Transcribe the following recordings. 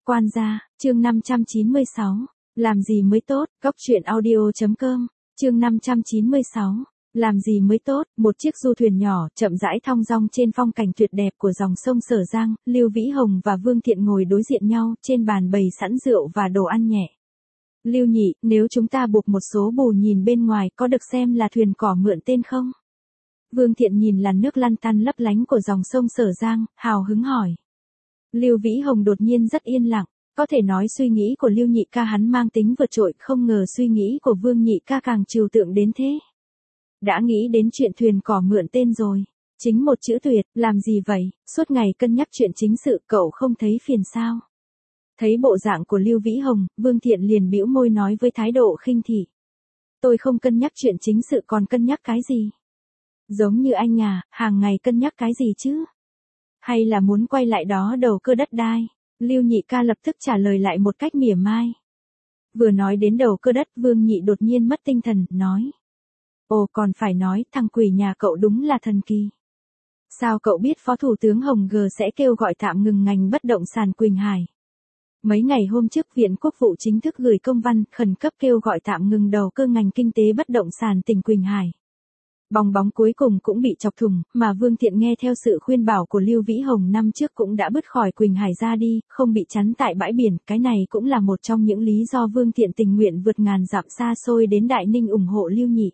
Quan gia, chương 596. Làm gì mới tốt, Góc truyện audio.com, chương 596. Làm gì mới tốt, một chiếc du thuyền nhỏ, chậm rãi thong dong trên phong cảnh tuyệt đẹp của dòng sông Sở Giang, Lưu Vĩ Hồng và Vương Thiện ngồi đối diện nhau, trên bàn bày sẵn rượu và đồ ăn nhẹ. Lưu nhị, nếu chúng ta buộc một số bù nhìn bên ngoài có được xem là thuyền cỏ mượn tên không? Vương Thiện nhìn làn nước lăn tăn lấp lánh của dòng sông Sở Giang, hào hứng hỏi. Lưu Vĩ Hồng đột nhiên rất yên lặng, có thể nói suy nghĩ của Lưu nhị ca hắn mang tính vượt trội, không ngờ suy nghĩ của Vương nhị ca càng trừu tượng đến thế. Đã nghĩ đến chuyện thuyền cỏ mượn tên rồi. Chính một chữ tuyệt, làm gì vậy, suốt ngày cân nhắc chuyện chính sự cậu không thấy phiền sao? Thấy bộ dạng của Lưu Vĩ Hồng, Vương Thiện liền bĩu môi nói với thái độ khinh thị. Tôi không cân nhắc chuyện chính sự còn cân nhắc cái gì? Giống như anh à, hàng ngày cân nhắc cái gì chứ? Hay là muốn quay lại đó đầu cơ đất đai? Lưu nhị ca lập tức trả lời lại một cách mỉa mai. Vừa nói đến đầu cơ đất, Vương nhị đột nhiên mất tinh thần, nói. Ồ, còn phải nói, thằng quỷ nhà cậu đúng là thần kỳ. Sao cậu biết Phó Thủ tướng Hồng G sẽ kêu gọi tạm ngừng ngành bất động sản Quỳnh Hải? Mấy ngày hôm trước Viện Quốc vụ chính thức gửi công văn khẩn cấp kêu gọi tạm ngừng đầu cơ ngành kinh tế bất động sản tỉnh Quỳnh Hải. Bong bóng cuối cùng cũng bị chọc thủng, mà Vương Thiện nghe theo sự khuyên bảo của Lưu Vĩ Hồng năm trước cũng đã bứt khỏi Quỳnh Hải ra đi, không bị chắn tại bãi biển, cái này cũng là một trong những lý do Vương Thiện tình nguyện vượt ngàn dặm xa xôi đến Đại Ninh ủng hộ Lưu nhị.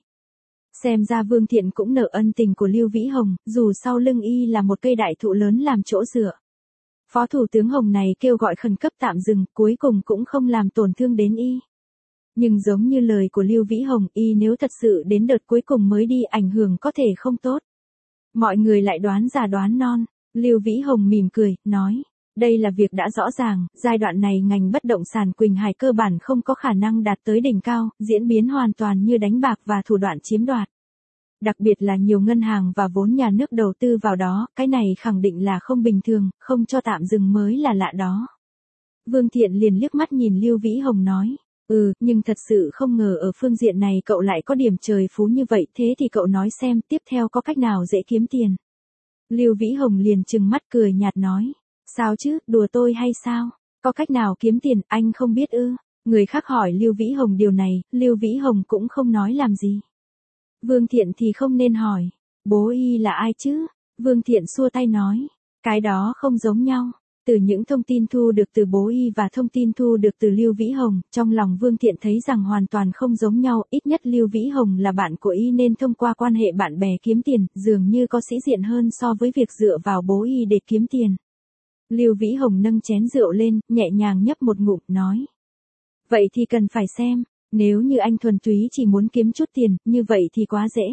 Xem ra Vương Thiện cũng nợ ân tình của Lưu Vĩ Hồng, dù sau lưng y là một cây đại thụ lớn làm chỗ dựa. Phó Thủ tướng Hồng này kêu gọi khẩn cấp tạm dừng, cuối cùng cũng không làm tổn thương đến y. Nhưng giống như lời của Lưu Vĩ Hồng, y nếu thật sự đến đợt cuối cùng mới đi, ảnh hưởng có thể không tốt. Mọi người lại đoán già đoán non. Lưu Vĩ Hồng mỉm cười, nói. Đây là việc đã rõ ràng, giai đoạn này ngành bất động sản Quỳnh Hải cơ bản không có khả năng đạt tới đỉnh cao, diễn biến hoàn toàn như đánh bạc và thủ đoạn chiếm đoạt. Đặc biệt là nhiều ngân hàng và vốn nhà nước đầu tư vào đó, cái này khẳng định là không bình thường, không cho tạm dừng mới là lạ đó. Vương Thiện liền liếc mắt nhìn Lưu Vĩ Hồng nói. Nhưng thật sự không ngờ ở phương diện này cậu lại có điểm trời phú như vậy, thế thì cậu nói xem tiếp theo có cách nào dễ kiếm tiền. Lưu Vĩ Hồng liền trừng mắt cười nhạt nói. Sao chứ, đùa tôi hay sao? Có cách nào kiếm tiền, anh không biết ư? Người khác hỏi Lưu Vĩ Hồng điều này, Lưu Vĩ Hồng cũng không nói làm gì. Vương Thiện thì không nên hỏi. Bố y là ai chứ? Vương Thiện xua tay nói. Cái đó không giống nhau. Từ những thông tin thu được từ bố y và thông tin thu được từ Lưu Vĩ Hồng, trong lòng Vương Thiện thấy rằng hoàn toàn không giống nhau, ít nhất Lưu Vĩ Hồng là bạn của y nên thông qua quan hệ bạn bè kiếm tiền, dường như có sĩ diện hơn so với việc dựa vào bố y để kiếm tiền. Lưu Vĩ Hồng nâng chén rượu lên, nhẹ nhàng nhấp một ngụm, nói. Vậy thì cần phải xem, nếu như anh thuần túy chỉ muốn kiếm chút tiền, như vậy thì quá dễ.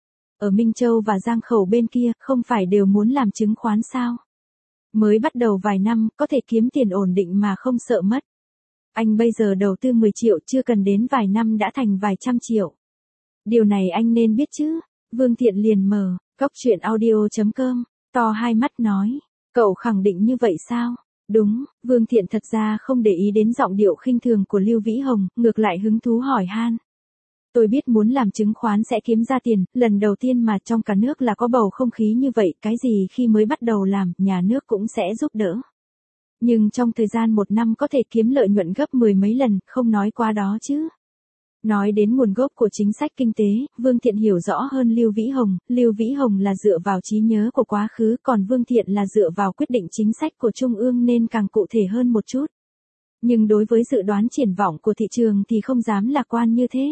Ở Minh Châu và Giang Khẩu bên kia, không phải đều muốn làm chứng khoán sao? Mới bắt đầu vài năm, có thể kiếm tiền ổn định mà không sợ mất. Anh bây giờ đầu tư 10 triệu chưa cần đến vài năm đã thành vài trăm triệu. Điều này anh nên biết chứ. Vương Thiện liền mở, Góc truyện audio.com, to hai mắt nói. Cậu khẳng định như vậy sao? Đúng, Vương Thiện thật ra không để ý đến giọng điệu khinh thường của Lưu Vĩ Hồng, ngược lại hứng thú hỏi han. Tôi biết muốn làm chứng khoán sẽ kiếm ra tiền, lần đầu tiên mà trong cả nước là có bầu không khí như vậy, cái gì khi mới bắt đầu làm, nhà nước cũng sẽ giúp đỡ. Nhưng trong thời gian 1 năm có thể kiếm lợi nhuận gấp 10 mấy lần, không nói qua đó chứ. Nói đến nguồn gốc của chính sách kinh tế, Vương Thiện hiểu rõ hơn Lưu Vĩ Hồng là dựa vào trí nhớ của quá khứ, còn Vương Thiện là dựa vào quyết định chính sách của Trung ương nên càng cụ thể hơn một chút. Nhưng đối với dự đoán triển vọng của thị trường thì không dám lạc quan như thế.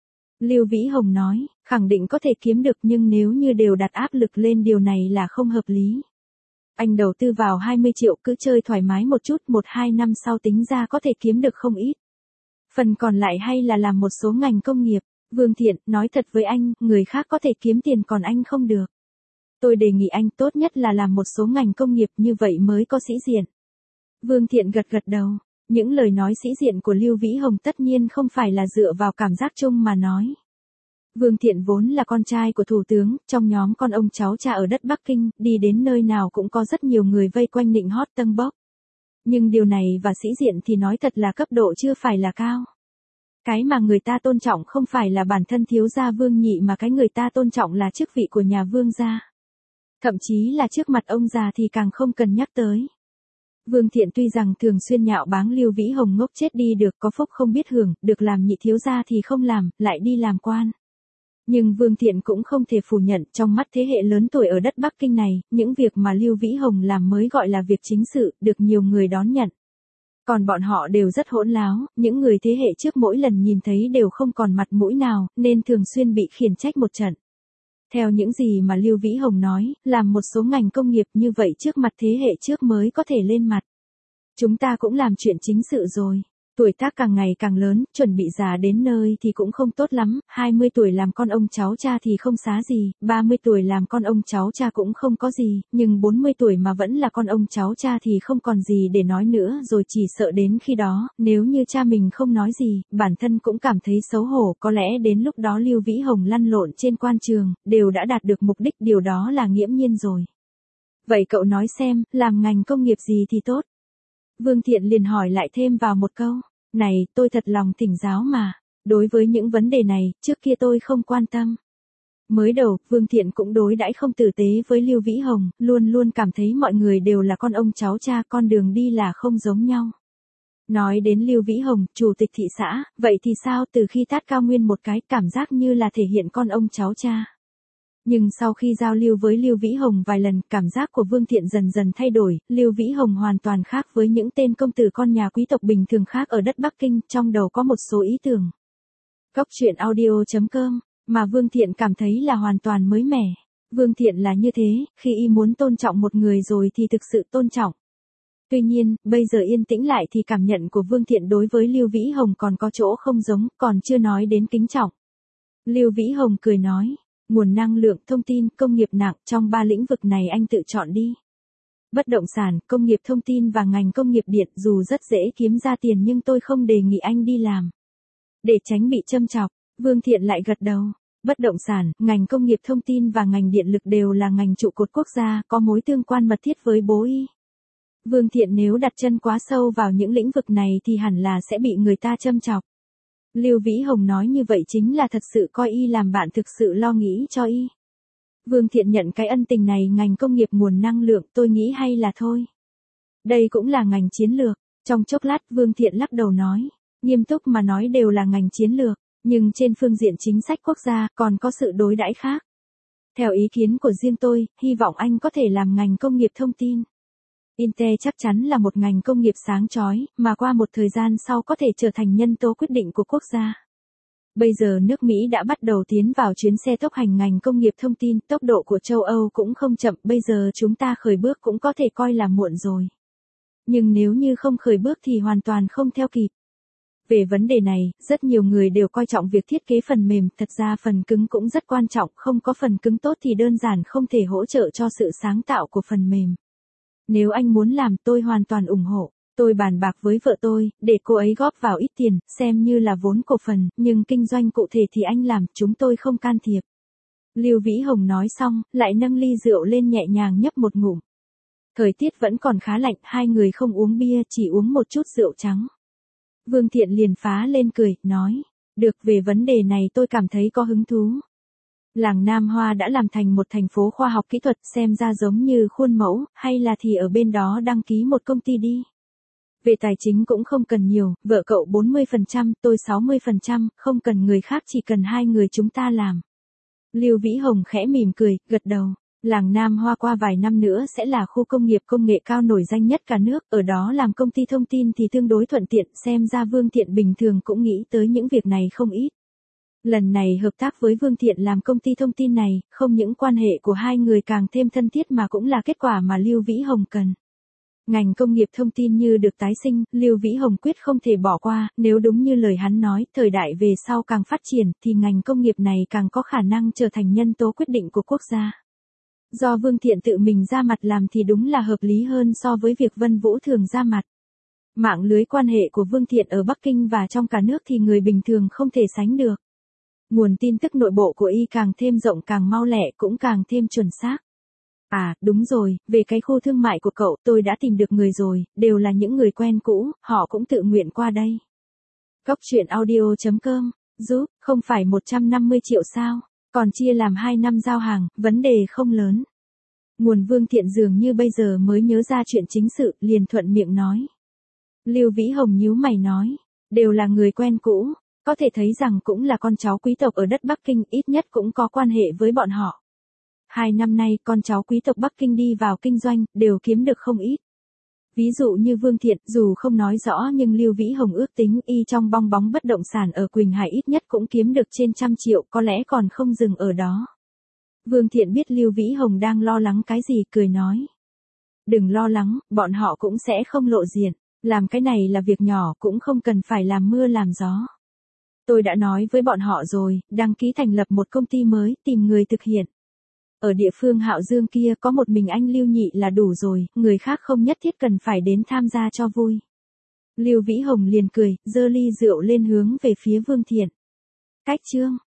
Lưu Vĩ Hồng nói, khẳng định có thể kiếm được nhưng nếu như đều đặt áp lực lên điều này là không hợp lý. Anh đầu tư vào 20 triệu cứ chơi thoải mái một chút, 1-2 năm sau tính ra có thể kiếm được không ít. Phần còn lại hay là làm một số ngành công nghiệp. Vương Thiện, nói thật với anh, người khác có thể kiếm tiền còn anh không được. Tôi đề nghị anh tốt nhất là làm một số ngành công nghiệp như vậy mới có sĩ diện. Vương Thiện gật gật đầu. Những lời nói sĩ diện của Lưu Vĩ Hồng tất nhiên không phải là dựa vào cảm giác chung mà nói. Vương Thiện vốn là con trai của thủ tướng, trong nhóm con ông cháu cha ở đất Bắc Kinh, đi đến nơi nào cũng có rất nhiều người vây quanh nịnh hót tâng bốc. Nhưng điều này và sĩ diện thì nói thật là cấp độ chưa phải là cao. Cái mà người ta tôn trọng không phải là bản thân thiếu gia Vương nhị mà cái người ta tôn trọng là chức vị của nhà Vương gia. Thậm chí là trước mặt ông già thì càng không cần nhắc tới. Vương Thiện tuy rằng thường xuyên nhạo báng Lưu Vĩ Hồng ngốc chết đi được, có phúc không biết hưởng, được làm nhị thiếu gia thì không làm, lại đi làm quan. Nhưng Vương Thiện cũng không thể phủ nhận, trong mắt thế hệ lớn tuổi ở đất Bắc Kinh này, những việc mà Lưu Vĩ Hồng làm mới gọi là việc chính sự, được nhiều người đón nhận. Còn bọn họ đều rất hỗn láo, những người thế hệ trước mỗi lần nhìn thấy đều không còn mặt mũi nào, nên thường xuyên bị khiển trách một trận. Theo những gì mà Lưu Vĩ Hồng nói, làm một số ngành công nghiệp như vậy trước mặt thế hệ trước mới có thể lên mặt. Chúng ta cũng làm chuyện chính sự rồi. Tuổi tác càng ngày càng lớn, chuẩn bị già đến nơi thì cũng không tốt lắm, 20 tuổi làm con ông cháu cha thì không xá gì, 30 tuổi làm con ông cháu cha cũng không có gì, nhưng 40 tuổi mà vẫn là con ông cháu cha thì không còn gì để nói nữa rồi, chỉ sợ đến khi đó, nếu như cha mình không nói gì, bản thân cũng cảm thấy xấu hổ, có lẽ đến lúc đó Lưu Vĩ Hồng lăn lộn trên quan trường, đều đã đạt được mục đích, điều đó là nghiễm nhiên rồi. Vậy cậu nói xem, làm ngành công nghiệp gì thì tốt? Vương Thiện liền hỏi lại thêm vào một câu. Này, tôi thật lòng thỉnh giáo mà. Đối với những vấn đề này, trước kia tôi không quan tâm. Mới đầu, Vương Thiện cũng đối đãi không tử tế với Lưu Vĩ Hồng, luôn luôn cảm thấy mọi người đều là con ông cháu cha, con đường đi là không giống nhau. Nói đến Lưu Vĩ Hồng, chủ tịch thị xã, vậy thì sao, từ khi tát cao nguyên một cái, cảm giác như là thể hiện con ông cháu cha. Nhưng sau khi giao lưu với Lưu Vĩ Hồng vài lần, cảm giác của Vương Thiện dần dần thay đổi, Lưu Vĩ Hồng hoàn toàn khác với những tên công tử con nhà quý tộc bình thường khác ở đất Bắc Kinh, trong đầu có một số ý tưởng. Góc truyện audio.com, mà Vương Thiện cảm thấy là hoàn toàn mới mẻ. Vương Thiện là như thế, khi y muốn tôn trọng một người rồi thì thực sự tôn trọng. Tuy nhiên, bây giờ yên tĩnh lại thì cảm nhận của Vương Thiện đối với Lưu Vĩ Hồng còn có chỗ không giống, còn chưa nói đến kính trọng. Lưu Vĩ Hồng cười nói. Nguồn năng lượng, thông tin, công nghiệp nặng, trong 3 lĩnh vực này anh tự chọn đi. Bất động sản, công nghiệp thông tin và ngành công nghiệp điện dù rất dễ kiếm ra tiền nhưng tôi không đề nghị anh đi làm. Để tránh bị châm chọc, Vương Thiện lại gật đầu. Bất động sản, ngành công nghiệp thông tin và ngành điện lực đều là ngành trụ cột quốc gia, có mối tương quan mật thiết với bố y. Vương Thiện nếu đặt chân quá sâu vào những lĩnh vực này thì hẳn là sẽ bị người ta châm chọc. Lưu Vĩ Hồng nói như vậy chính là thật sự coi y làm bạn, thực sự lo nghĩ cho y. Vương Thiện nhận cái ân tình này, ngành công nghiệp nguồn năng lượng, tôi nghĩ hay là thôi. Đây cũng là ngành chiến lược. Trong chốc lát Vương Thiện lắc đầu nói, nghiêm túc mà nói đều là ngành chiến lược, nhưng trên phương diện chính sách quốc gia còn có sự đối đãi khác. Theo ý kiến của riêng tôi, hy vọng anh có thể làm ngành công nghiệp thông tin. Intel chắc chắn là một ngành công nghiệp sáng chói, mà qua một thời gian sau có thể trở thành nhân tố quyết định của quốc gia. Bây giờ nước Mỹ đã bắt đầu tiến vào chuyến xe tốc hành ngành công nghiệp thông tin, tốc độ của châu Âu cũng không chậm, bây giờ chúng ta khởi bước cũng có thể coi là muộn rồi. Nhưng nếu như không khởi bước thì hoàn toàn không theo kịp. Về vấn đề này, rất nhiều người đều coi trọng việc thiết kế phần mềm, thật ra phần cứng cũng rất quan trọng, không có phần cứng tốt thì đơn giản không thể hỗ trợ cho sự sáng tạo của phần mềm. Nếu anh muốn làm, tôi hoàn toàn ủng hộ. Tôi bàn bạc với vợ tôi, để cô ấy góp vào ít tiền, xem như là vốn cổ phần, nhưng kinh doanh cụ thể thì anh làm, chúng tôi không can thiệp. Lưu Vĩ Hồng nói xong, lại nâng ly rượu lên nhẹ nhàng nhấp một ngụm. Thời tiết vẫn còn khá lạnh, hai người không uống bia, chỉ uống một chút rượu trắng. Vương Thiện liền phá lên cười, nói, được, về vấn đề này tôi cảm thấy có hứng thú. Làng Nam Hoa đã làm thành một thành phố khoa học kỹ thuật, xem ra giống như khuôn mẫu, hay là thì ở bên đó đăng ký một công ty đi. Về tài chính cũng không cần nhiều, vợ cậu 40%, tôi 60%, không cần người khác, chỉ cần hai người chúng ta làm. Lưu Vĩ Hồng khẽ mỉm cười, gật đầu. Làng Nam Hoa qua vài năm nữa sẽ là khu công nghiệp công nghệ cao nổi danh nhất cả nước, ở đó làm công ty thông tin thì tương đối thuận tiện, xem ra Vương Thiện bình thường cũng nghĩ tới những việc này không ít. Lần này hợp tác với Vương Thiện làm công ty thông tin này, không những quan hệ của hai người càng thêm thân thiết mà cũng là kết quả mà Lưu Vĩ Hồng cần. Ngành công nghiệp thông tin như được tái sinh, Lưu Vĩ Hồng quyết không thể bỏ qua, nếu đúng như lời hắn nói, thời đại về sau càng phát triển, thì ngành công nghiệp này càng có khả năng trở thành nhân tố quyết định của quốc gia. Do Vương Thiện tự mình ra mặt làm thì đúng là hợp lý hơn so với việc Vân Vũ Thường ra mặt. Mạng lưới quan hệ của Vương Thiện ở Bắc Kinh và trong cả nước thì người bình thường không thể sánh được. Nguồn tin tức nội bộ của y càng thêm rộng, càng mau lẹ, cũng càng thêm chuẩn xác. À, đúng rồi, về cái khu thương mại của cậu, tôi đã tìm được người rồi, đều là những người quen cũ, họ cũng tự nguyện qua đây. Góc truyện audio.com, giúp, không phải 150 triệu sao, còn chia làm 2 năm giao hàng, vấn đề không lớn. Nguồn Vương Thiện dường như bây giờ mới nhớ ra chuyện chính sự, liền thuận miệng nói. Lưu Vĩ Hồng nhíu mày nói, đều là người quen cũ, có thể thấy rằng cũng là con cháu quý tộc ở đất Bắc Kinh, ít nhất cũng có quan hệ với bọn họ. 2 năm nay con cháu quý tộc Bắc Kinh đi vào kinh doanh, đều kiếm được không ít. Ví dụ như Vương Thiện, dù không nói rõ nhưng Lưu Vĩ Hồng ước tính y trong bong bóng bất động sản ở Quỳnh Hải ít nhất cũng kiếm được trên 100 triệu, có lẽ còn không dừng ở đó. Vương Thiện biết Lưu Vĩ Hồng đang lo lắng cái gì, cười nói. Đừng lo lắng, bọn họ cũng sẽ không lộ diện, làm cái này là việc nhỏ, cũng không cần phải làm mưa làm gió. Tôi đã nói với bọn họ rồi, đăng ký thành lập một công ty mới, tìm người thực hiện. Ở địa phương Hạo Dương kia có một mình anh Lưu Nhị là đủ rồi, người khác không nhất thiết cần phải đến tham gia cho vui. Lưu Vĩ Hồng liền cười, giơ ly rượu lên hướng về phía Vương Thiện. Cách chương